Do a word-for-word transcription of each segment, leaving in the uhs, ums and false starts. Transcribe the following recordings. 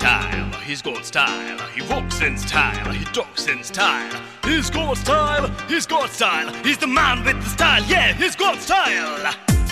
style, he's got style. He walks in style, he talks in style. He's got style, he's got style. He's the man with the style, yeah, he's got style.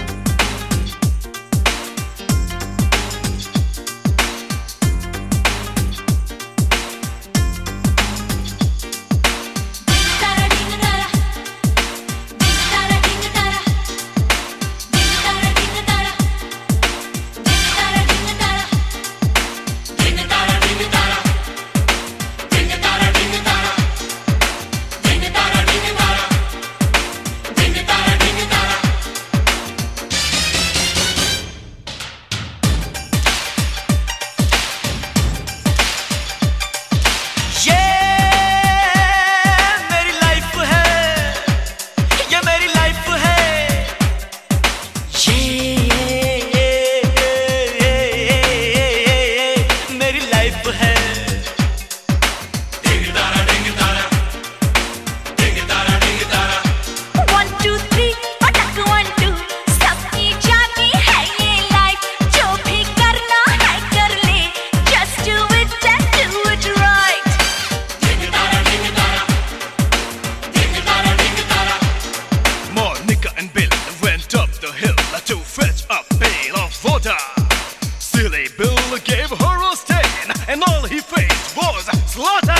Silly Bill gave her a stain, and all he faced was slaughter.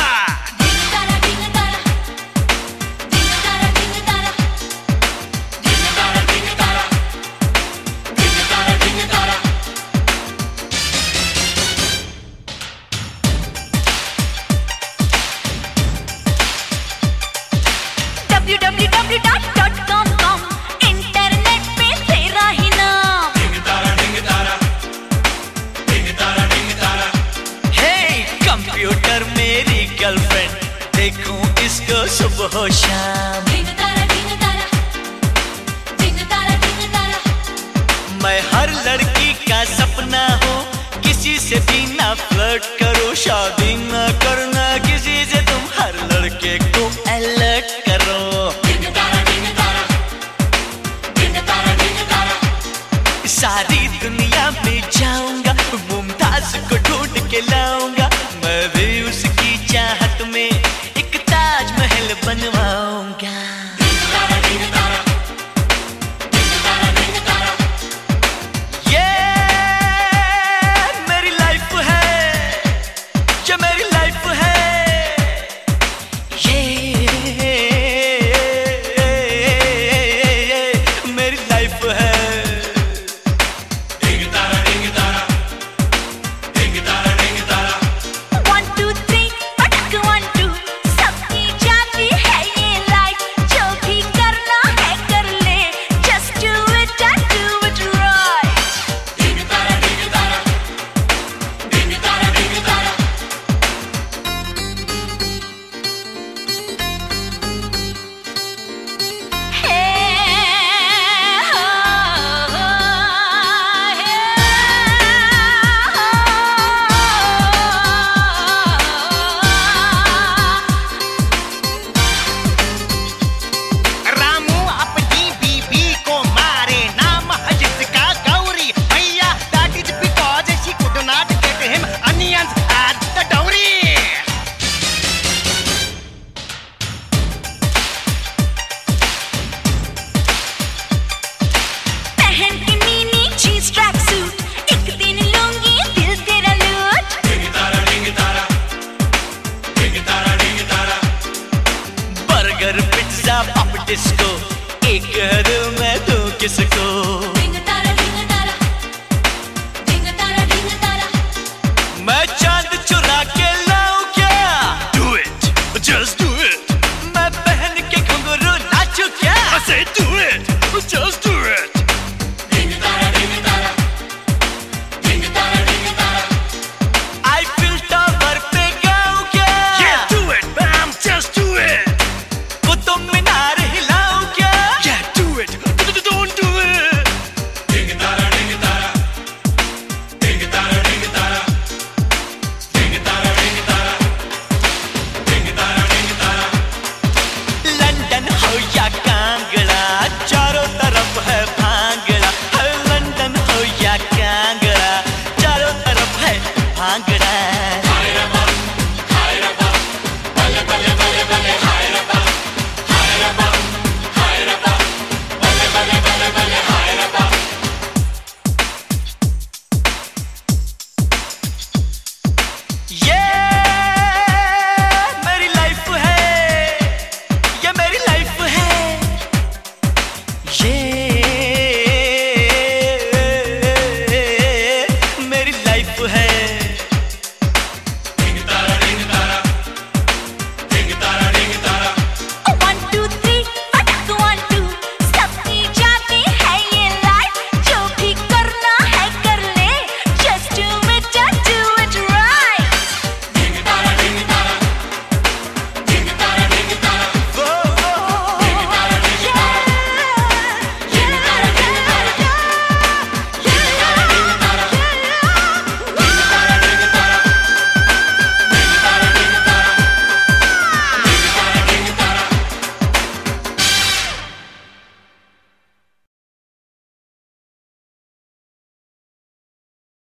W W W dot com com internet पे तेरा ही नाम। डिंग तारा डिंग तारा डिंग तारा डिंग तारा। हे computer मेरी girlfriend, देखूं इसको सुबह शाम। डिंग तारा डिंग तारा डिंग तारा डिंग तारा। मैं हर लड़की का सपना हूँ, किसी से भी ना फ्लर्ट करो, शादी ना करना किसी से, तुम हर लड़के को अलर्ट करो। डिंग तारा डिंग तारा डिंग तारा डिंग तारा। सारी दुनिया में जाऊंगा, मुमताज को ढूंढ के लाऊंगा, मैं भी उसकी चाहत में एक ताजमहल बनवाऊंगा। डिंग तारा डिंग तारा डिंग तारा डिंग तारा। ये मेरी लाइफ है, ये मेरी लाइफ है, भांगड़ा।